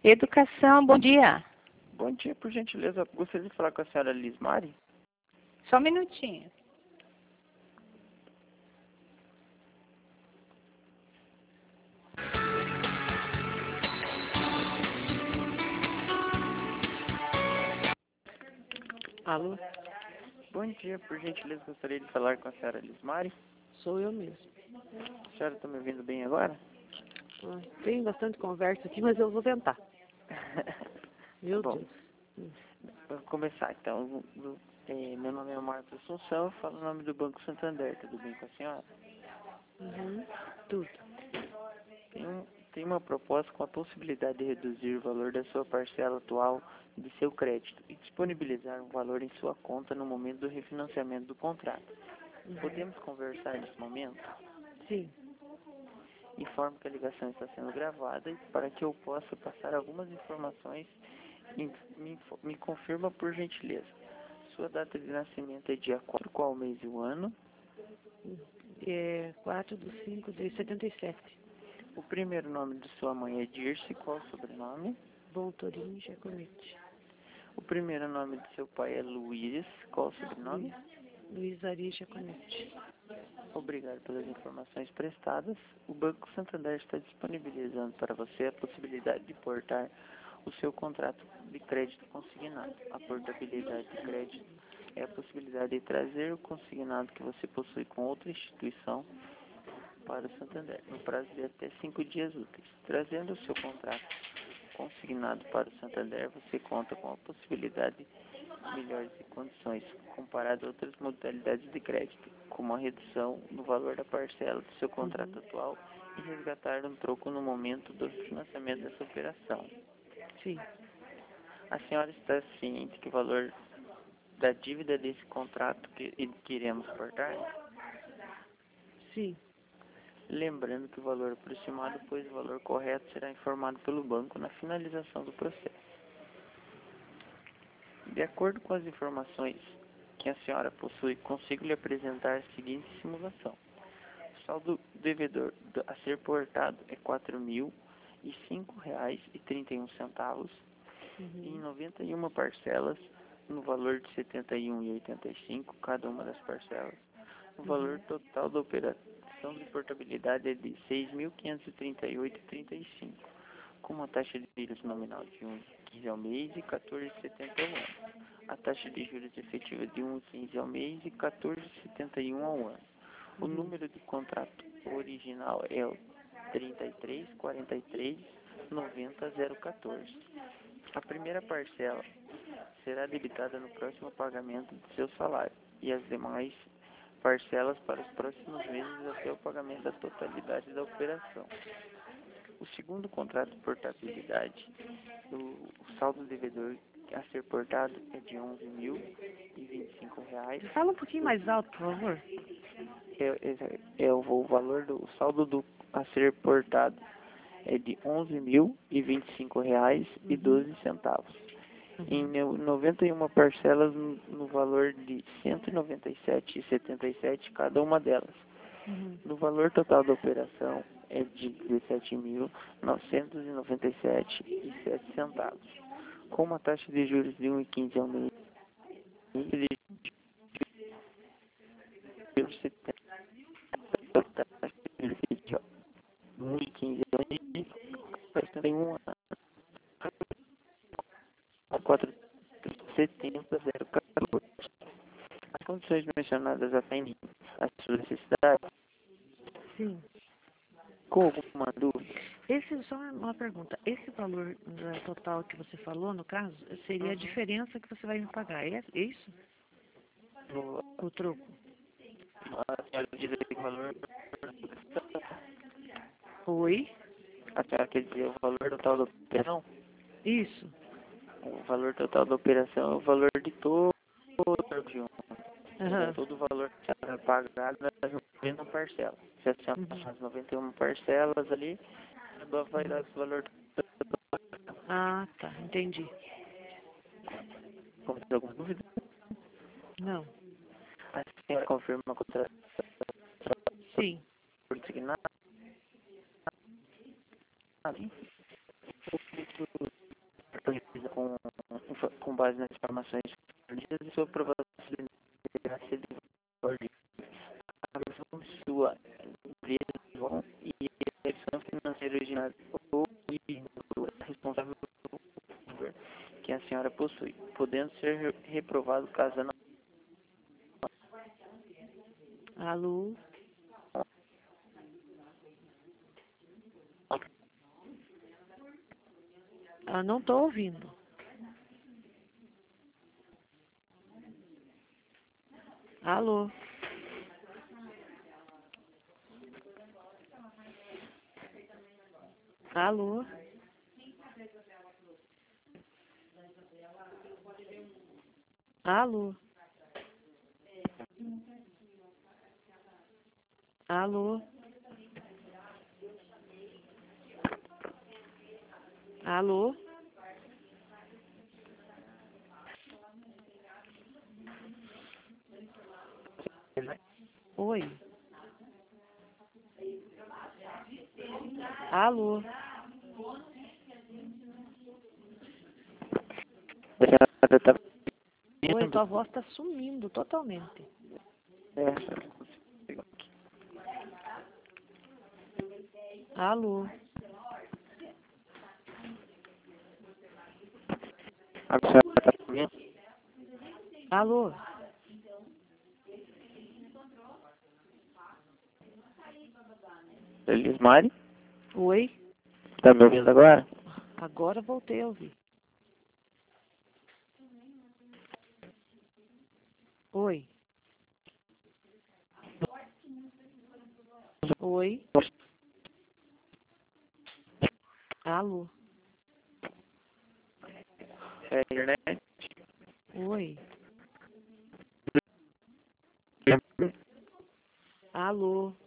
Educação, bom dia. Bom dia, por gentileza. Gostaria de falar com a senhora Lismari? Só um minutinho. Alô? Bom dia, por gentileza. Gostaria de falar com a senhora Lismari? Sou eu mesmo. A senhora está me ouvindo bem agora? Tem bastante conversa aqui, mas eu vou tentar. Meu Bom, Deus. vou começar então. Meu nome é Marcos Assunção, eu falo o nome do Banco Santander. Tudo bem com a senhora? Tudo. Tem uma proposta com a possibilidade de reduzir o valor da sua parcela atual de seu crédito e disponibilizar um valor em sua conta no momento do refinanciamento do contrato. Podemos conversar nesse momento? Sim. Informo que a ligação está sendo gravada e para que eu possa passar algumas informações, me confirma por gentileza. Sua data de nascimento é dia 4, qual mês e o ano? 4/5/77. O primeiro nome de sua mãe é Dirce, qual o sobrenome? Voltorini Giacometti. O primeiro nome de seu pai é Luiz, qual o sobrenome? Luiz Ari Giacometti. Obrigado pelas informações prestadas. O Banco Santander está disponibilizando para você a possibilidade de portar o seu contrato de crédito consignado. A portabilidade de crédito é a possibilidade de trazer o consignado que você possui com outra instituição para o Santander, no prazo de até 5 dias úteis. Trazendo o seu contrato consignado para o Santander, você conta com a possibilidade de melhores condições comparado a outras modalidades de crédito, como a redução no valor da parcela do seu contrato atual e resgatar um troco no momento do financiamento dessa operação. Sim. A senhora está ciente que o valor da dívida desse contrato que iremos portar? Sim. Lembrando que o valor aproximado, pois o valor correto será informado pelo banco na finalização do processo. De acordo com as informações que a senhora possui, consigo lhe apresentar a seguinte simulação. O saldo devedor a ser portado é R$ 4.005,31 em 91 parcelas, no valor de R$ 71,85 cada uma das parcelas. O valor total da operação de portabilidade é de R$ 6.538,35, com uma taxa de juros nominal de 1,15 ao mês e 14,70 ao ano. A taxa de juros efetiva de 1,15 ao mês e 14,71 ao ano. O número de contrato original é o 33.43.90.014. A primeira parcela será debitada no próximo pagamento de seu salário e as demais parcelas para os próximos meses até o pagamento da totalidade da operação. O segundo contrato de portabilidade, o saldo devedor a ser portado é de R$ 11.025. Fala um pouquinho mais alto, por favor. O valor do saldo a ser portado é de R$ 11.025,12. Em 91 parcelas no valor de R$ 197,77 cada uma delas. No valor total da operação é de R$ 17.997,07, com uma taxa de juros de 1,15 ao mês e de 1,15 ao mês em um ano. 470,014. As condições mencionadas atendem às suas necessidades? Sim. Com alguma dúvida? Só uma pergunta. Esse valor total que você falou, no caso, seria a diferença que você vai me pagar, é isso? O troco. A senhora diz aqui o valor. Oi? A senhora quer dizer o valor total da operação? Isso. O valor total da operação é o valor de todo o todo o valor que a senhora pagar nas 90 parcelas. Se a senhora passar as 91 parcelas ali, vai dar esse valor. Ah, tá. Entendi. Tem alguma dúvida? Não. A senhora confirma a contratação Sim. por designado? com base nas informações fornecidas e sua aprovação deverá ser devolvida. A versão sua empresa e a versão financeira original ou responsável pelo que a senhora possui, podendo ser reprovado caso não. Alô? Eu não estou ouvindo. Alô? Alô? Alô? Alô? Alô? Oi? Alô? Oi, tua voz está sumindo totalmente. Alô? Alô? Elismari, Oi? tá me ouvindo agora? Agora voltei a ouvir. Oi? Oi? Alô? É a internet? Oi? Alô?